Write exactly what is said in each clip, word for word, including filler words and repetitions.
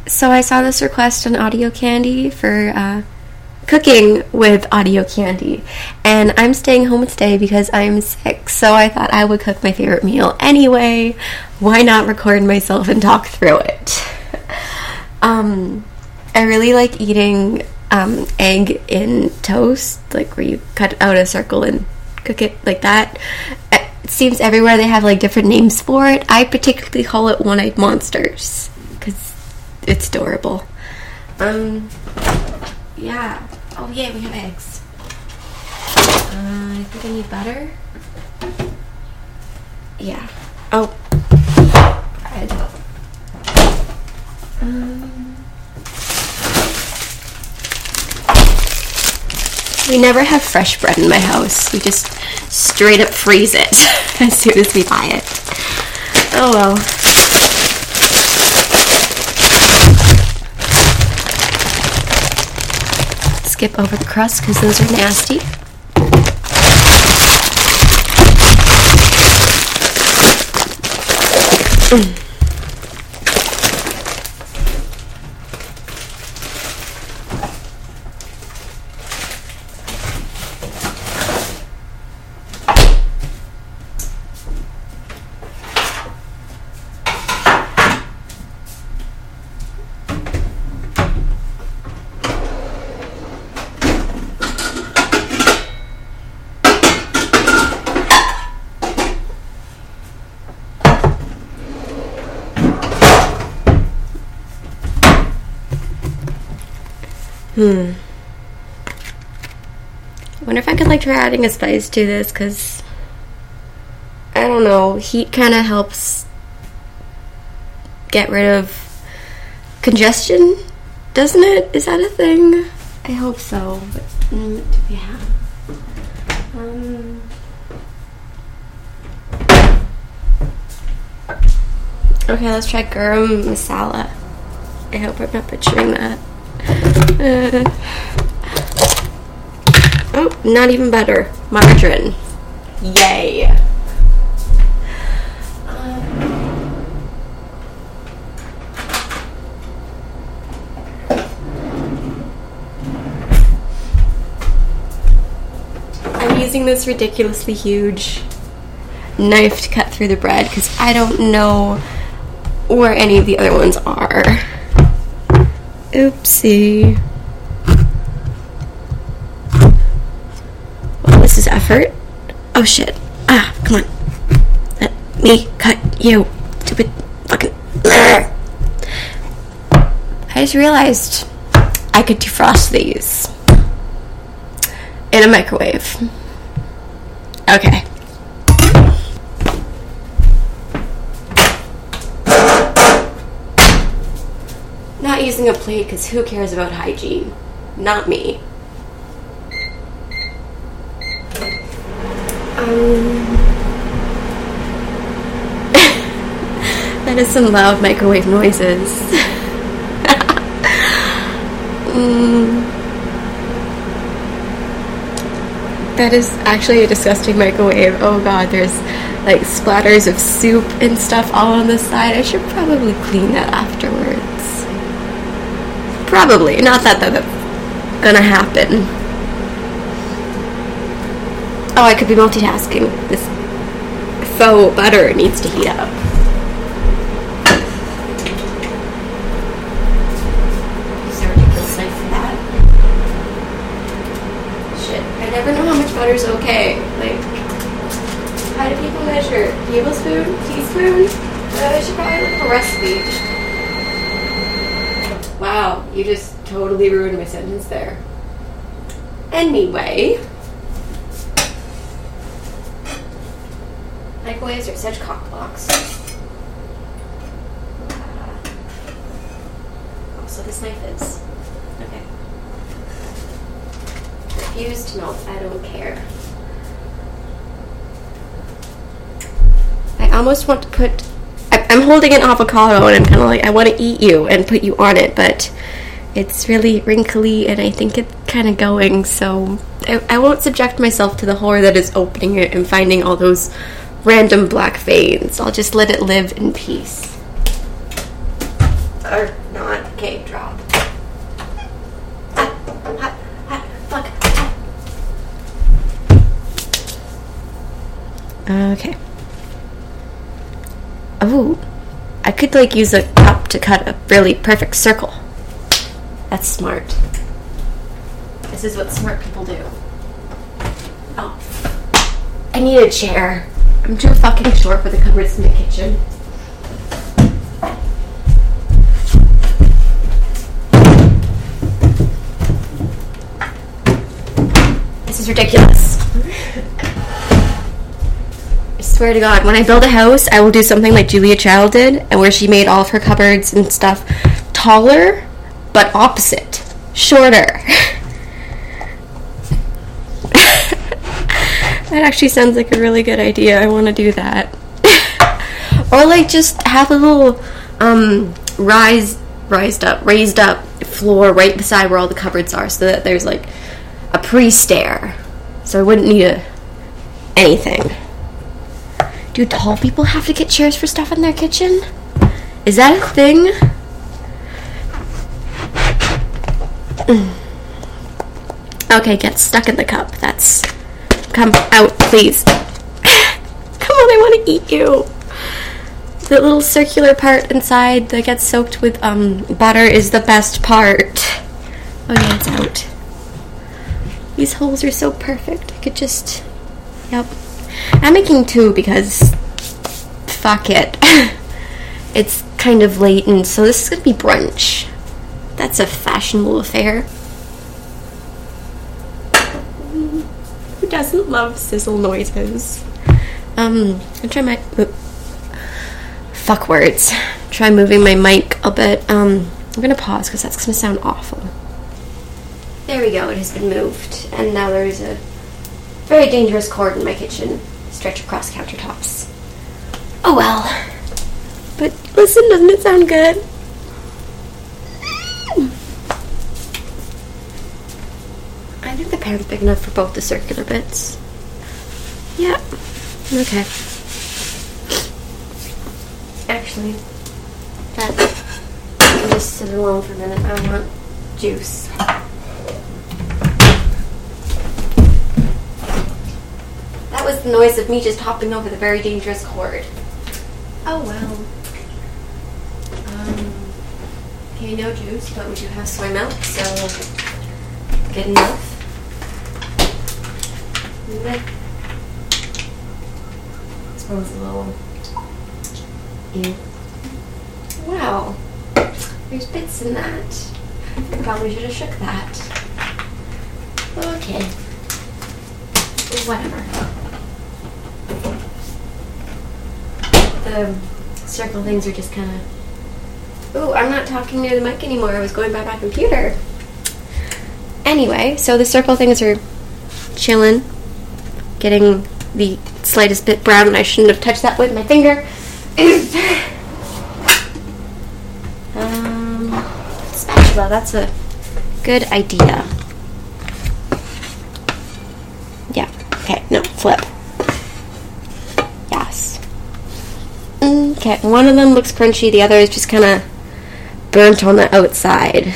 So I saw this request on Audio Candy for uh, cooking with Audio Candy, and I'm staying home today because I'm sick, so I thought I would cook my favorite meal anyway. Why not record myself and talk through it? um, I really like eating um, egg in toast, like where you cut out a circle and cook it like that. It seems everywhere they have like different names for it. I particularly call it one-eyed monsters because it's adorable. Um, yeah. Oh, yeah, we have eggs. Uh, I think I need butter. Yeah. Oh. Bread. Um, we never have fresh bread in my house. We just straight up freeze it as soon as we buy it. Oh, well. Skip over the crust because those are nasty. Mm. Hmm. I wonder if I could like try adding a spice to this, because I don't know, heat kind of helps get rid of congestion, doesn't it? Is that a thing? I hope so, but mm, yeah. Um. Okay, let's try garam masala. I hope I'm not butchering that. Uh, oh, not even butter. Margarine. Yay. Um, I'm using this ridiculously huge knife to cut through the bread because I don't know where any of the other ones are. Oopsie. Well, this is effort. Oh shit. Ah, come on. Let me cut you. Stupid fucking. I just realized I could defrost these in a microwave. Okay. Not using a plate because who cares about hygiene? Not me. Um, that is some loud microwave noises. mm, that is actually a disgusting microwave. Oh god, there's like splatters of soup and stuff all on the side. I should probably clean that afterwards. Probably. Not that that's gonna happen. Oh, I could be multitasking. This faux butter needs to heat up. Use a ridiculous knife for that. Shit. I never know how much butter's okay. Like, how do people measure? Tablespoon? Teaspoon? Uh, I should probably look at a recipe. Wow, you just totally ruined my sentence there. Anyway. Microwaves are such cockblocks. Uh, also, this knife is. Okay. Refuse to melt. I don't care. I almost want to put... I'm holding an avocado and I'm kind of like, I want to eat you and put you on it, but it's really wrinkly and I think it's kind of going, so I, I won't subject myself to the horror that is opening it and finding all those random black veins. I'll just let it live in peace. Ugh. Or not. Okay, drop. Ah, ah, ah, fuck. Ah. Okay. Oh, I could like use a cup to cut a really perfect circle. That's smart. This is what smart people do. Oh, I need a chair. I'm too fucking short for the cupboards in the kitchen. This is ridiculous. I swear to God, when I build a house, I will do something like Julia Child did, and where she made all of her cupboards and stuff taller, but opposite, shorter. That actually sounds like a really good idea. I want to do that. Or like just have a little um, rise, rised up, raised up floor right beside where all the cupboards are, so that there's like a pre-stair, so I wouldn't need a anything. Do tall people have to get chairs for stuff in their kitchen? Is that a thing? Okay, get stuck in the cup. That's... Come out, please. Come on, I want to eat you. The little circular part inside that gets soaked with um butter is the best part. Oh yeah, it's out. These holes are so perfect. I could just... Yep. I'm making two because... Fuck it. It's kind of late, and so this is going to be brunch. That's a fashionable affair. Who doesn't love sizzle noises? Um, I'll try my... Uh, fuck words. Try moving my mic a bit. Um, I'm going to pause because that's going to sound awful. There we go, it has been moved. And now there is a very dangerous cord in my kitchen. Stretch across countertops. Oh well. But listen, doesn't it sound good? I think the pan's big enough for both the circular bits. Yeah. Okay. Actually, that can just sit alone for a minute. I want juice. That was the noise of me just hopping over the very dangerous cord. Oh well. Um, okay, no juice, but we do have soy milk, so good enough. I suppose a little... Ew. Wow. There's bits in that. I probably should have shook that. Okay. Whatever. The circle things are just kind of... Ooh, I'm not talking near the mic anymore. I was going by my computer. Anyway, so the circle things are chilling. Getting the slightest bit brown, and I shouldn't have touched that with my finger. um, spatula, that's a good idea. Yeah, okay, no, flip. Yes. Okay, one of them looks crunchy, the other is just kind of burnt on the outside.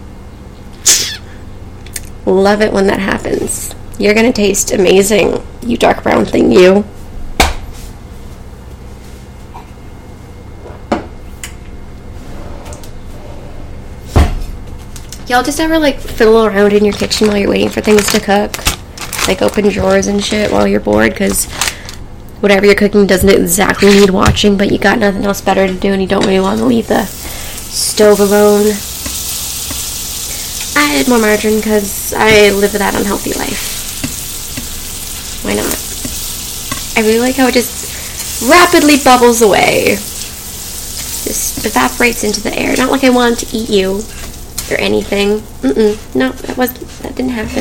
Love it when that happens. You're gonna taste amazing, you dark brown thing, you. Y'all just ever, like, fiddle around in your kitchen while you're waiting for things to cook? Like, open drawers and shit while you're bored, because whatever you're cooking doesn't exactly need watching, but you got nothing else better to do and you don't really want to leave the stove alone. I add more margarine because I live that unhealthy life. Why not? I really like how it just rapidly bubbles away. Just evaporates into the air. Not like I wanted to eat you or anything. Mm-mm. No, that wasn't, that didn't happen.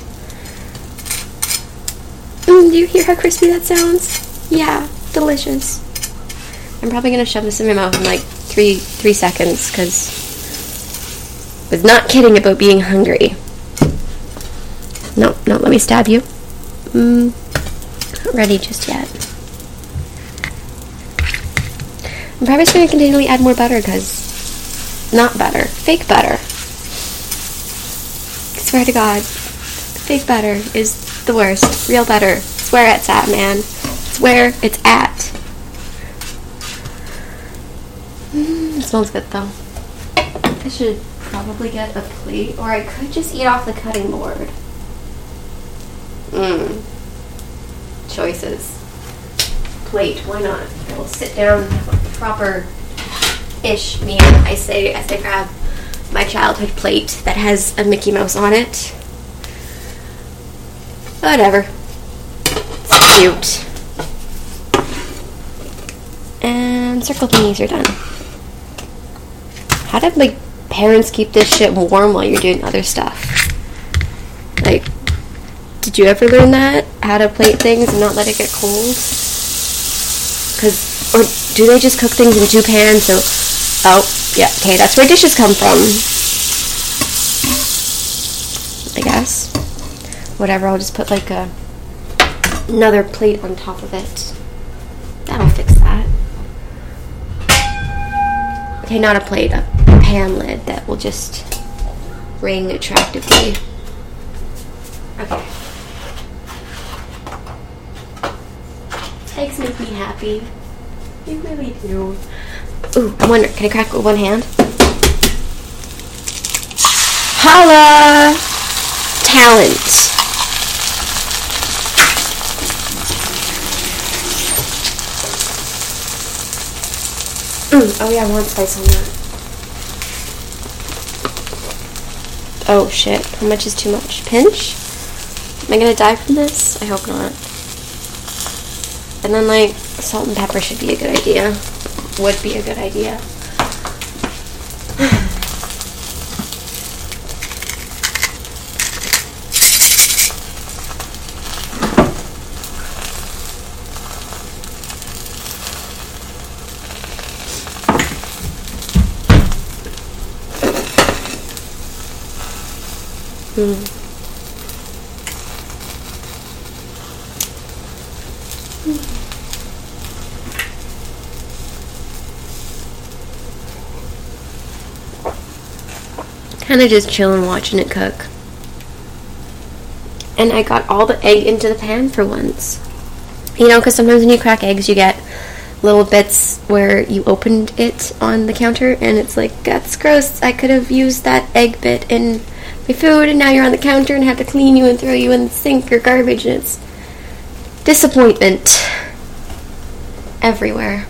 Mm, do you hear how crispy that sounds? Yeah, delicious. I'm probably gonna shove this in my mouth in like three three seconds because I was not kidding about being hungry. No, no, let me stab you. Mm, not ready just yet. I'm probably just going to continually add more butter because not butter. Fake butter. I swear to God. Fake butter is the worst. Real butter. It's where it's at, man. It's where it's at. Mm, it smells good, though. I should probably get a plate, or I could just eat off the cutting board. Mmm. Choices. Plate, why not? I will sit down, have a proper-ish meal, I say, as I grab my childhood plate that has a Mickey Mouse on it. Whatever. It's cute. And circle thingies are done. How did, like, parents keep this shit warm while you're doing other stuff? Like, did you ever learn that? How to plate things and not let it get cold? Cause, or do they just cook things in two pans? So, oh, yeah, okay, that's where dishes come from. I guess. Whatever, I'll just put like a another plate on top of it. That'll fix that. Okay, not a plate, a pan lid that will just ring attractively. Okay. Eggs make me happy. They really do. Ooh, I wonder, can I crack with one hand? Holla! Talent. Mm, oh yeah, one slice on that. Oh shit, how much is too much? Pinch? Am I gonna die from this? I hope not. And then, like, salt and pepper should be a good idea. Would be a good idea. Hmm. Kind of just chilling watching it cook. And I got all the egg into the pan for once. You know, because sometimes when you crack eggs, you get little bits where you opened it on the counter, and it's like, that's gross. I could have used that egg bit in my food, and now you're on the counter and have to clean you and throw you in the sink or garbage, and it's disappointment everywhere.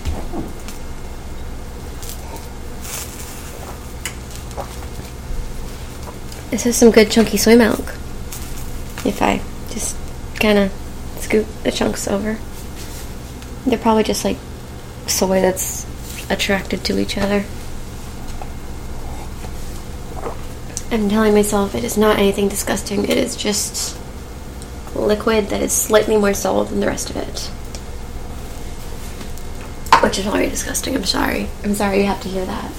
This is some good chunky soy milk. If I just kind of scoop the chunks over. They're probably just like soy that's attracted to each other. I'm telling myself it is not anything disgusting. It is just liquid that is slightly more solid than the rest of it. Which is already disgusting. I'm sorry. I'm sorry you have to hear that.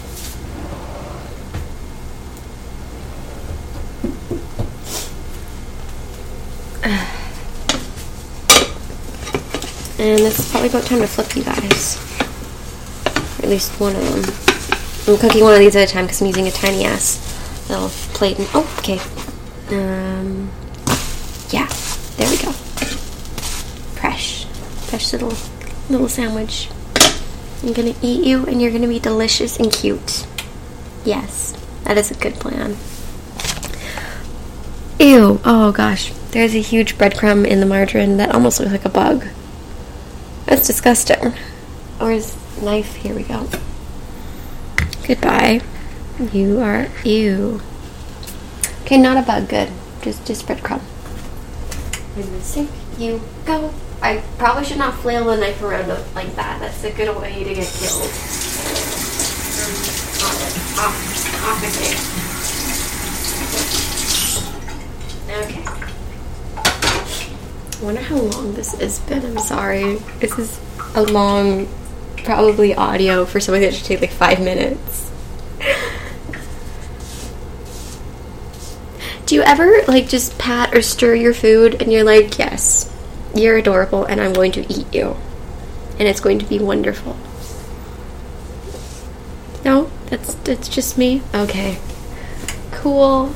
And it's probably about time to flip you guys. Or at least one of them. I'm cooking one of these at a time because I'm using a tiny ass little plate. And, oh, okay. Um, yeah, there we go. Fresh. Fresh little, little sandwich. I'm gonna eat you and you're gonna be delicious and cute. Yes, that is a good plan. Ew, oh gosh. There's a huge breadcrumb in the margarine that almost looks like a bug. That's disgusting. Where's knife? Here we go. Goodbye. You are ew. Okay, not a bug. Good. Just just breadcrumb. In the sink you go. I probably should not flail the knife around like that. That's a good way to get killed. Off, off, off it. Okay. I wonder how long this has been. I'm sorry. This is a long, probably audio for something that should take like five minutes. Do you ever like just pat or stir your food and you're like, yes, you're adorable and I'm going to eat you. And it's going to be wonderful. No? That's, that's just me? Okay. Cool.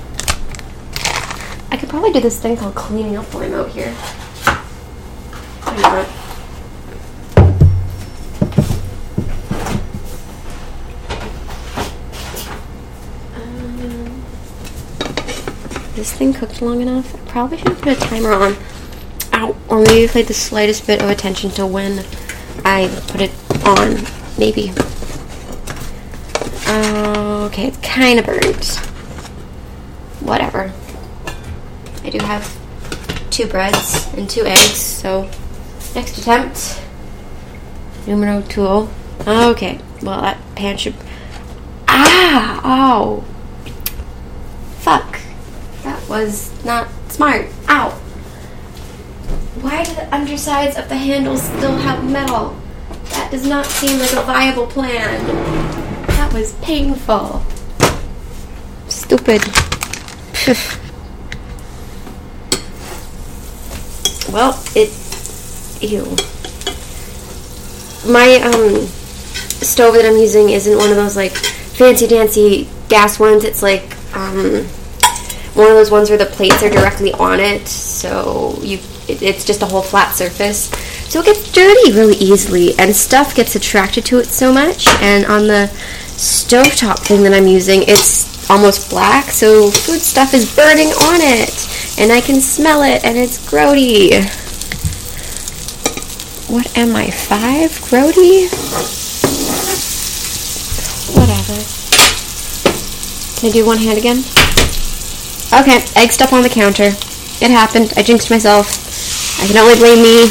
I could probably do this thing called cleaning up while I'm out here. Why not? Um, this thing cooked long enough. I probably should have put a timer on. Ow. Or maybe pay the slightest bit of attention to when I put it on. Maybe. Uh, okay, it's kind of burnt. Whatever. I do have two breads and two eggs, so next attempt. Numero two. Okay, well, that pan should... Ah! Oh! Fuck. That was not smart. Ow! Why do the undersides of the handles still have metal? That does not seem like a viable plan. That was painful. Stupid. Well, it... Ew. My, um, stove that I'm using isn't one of those, like, fancy-dancy gas ones. It's, like, um, one of those ones where the plates are directly on it, so you... It, it's just a whole flat surface. So it gets dirty really easily, and stuff gets attracted to it so much, and on the stovetop thing that I'm using, it's almost black, so food stuff is burning on it, and I can smell it, and it's grody. What am I, five? Grody? Whatever. Can I do one hand again? Okay, egg stuff on the counter. It happened. I jinxed myself. I can only blame me.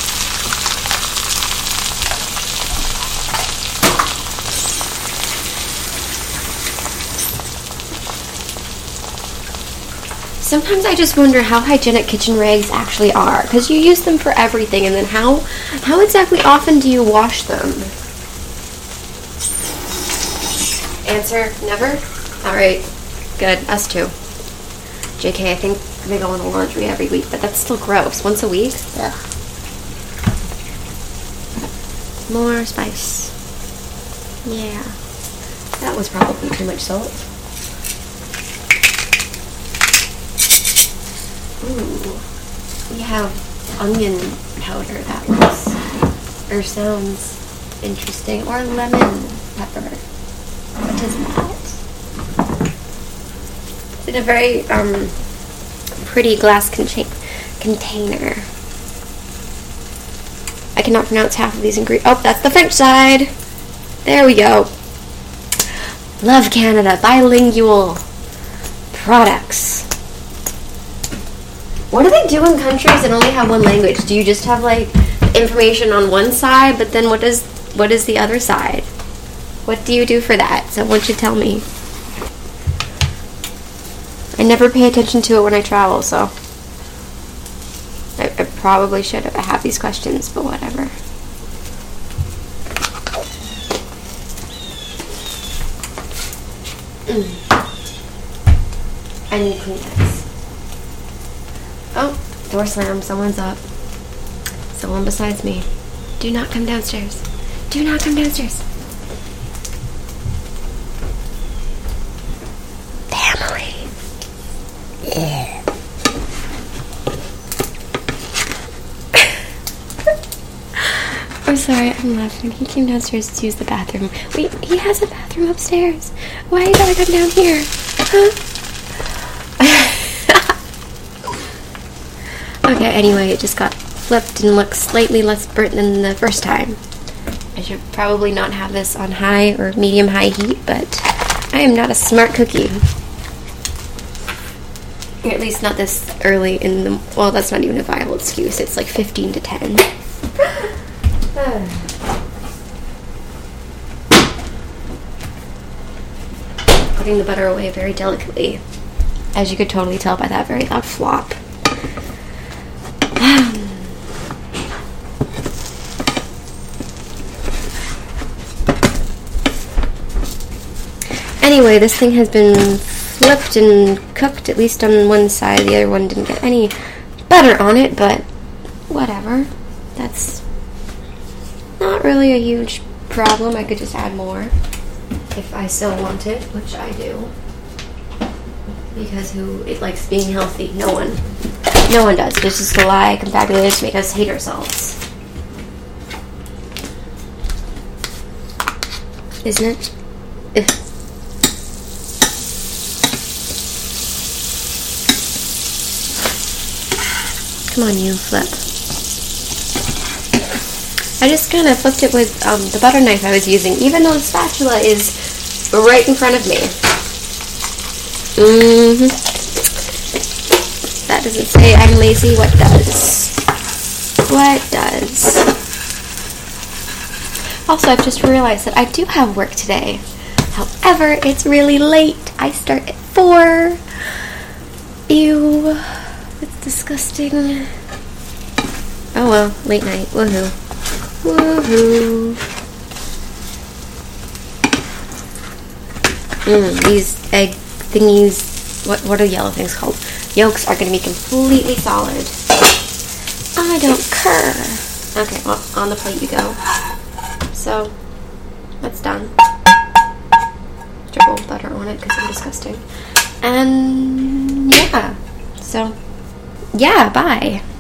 Sometimes I just wonder how hygienic kitchen rags actually are, because you use them for everything, and then how how exactly often do you wash them? Answer, never? Alright, good, us too. J K, I think they go in the laundry every week, but that's still gross. Once a week? Ugh. More spice. Yeah. That was probably too much salt. Ooh, we have onion powder. That looks or sounds interesting. Or lemon pepper. What is that? It's in a very um, pretty glass concha- container. I cannot pronounce half of these ingredients. Oh, that's the French side. There we go. Love Canada. Bilingual products. What do they do in countries that only have one language? Do you just have, like, information on one side, but then what does what is the other side? What do you do for that? Someone should tell me. I never pay attention to it when I travel, so I, I probably should have had these questions, but whatever. Mm. I need Kleenex. Oh, door slam. Someone's up. Someone besides me. Do not come downstairs. Do not come downstairs. Family. Yeah. I'm sorry, I'm laughing. He came downstairs to use the bathroom. Wait, he has a bathroom upstairs. Why you gotta come down here? Huh? Okay, anyway, it just got flipped and looks slightly less burnt than the first time. I should probably not have this on high or medium-high heat, but I am not a smart cookie. Or at least not this early in the... Well, that's not even a viable excuse. It's like fifteen to ten. Putting the butter away very delicately, as you could totally tell by that very loud flop. Anyway, this thing has been flipped and cooked, at least on one side. The other one didn't get any butter on it, but whatever. That's not really a huge problem. I could just add more. if I still want it, which I do. Because who it likes being healthy? No one. No one does. It's just a lie confabulated to make us hate ourselves. Isn't it? Ugh. Come on, you flip. I just kind of flipped it with um, the butter knife I was using, even though the spatula is right in front of me. Mm-hmm. That doesn't say I'm lazy. What does? What does? Also, I've just realized that I do have work today. However, it's really late. I start at four. Ew. It's disgusting. Oh well, late night. Woohoo. Woohoo. Mmm, these egg thingies, what, what are yellow things called? Yolks are going to be completely solid. I don't care. Okay, well, on the plate you go. So, that's done. Triple butter on it because I'm disgusting. And, yeah. So, yeah, bye.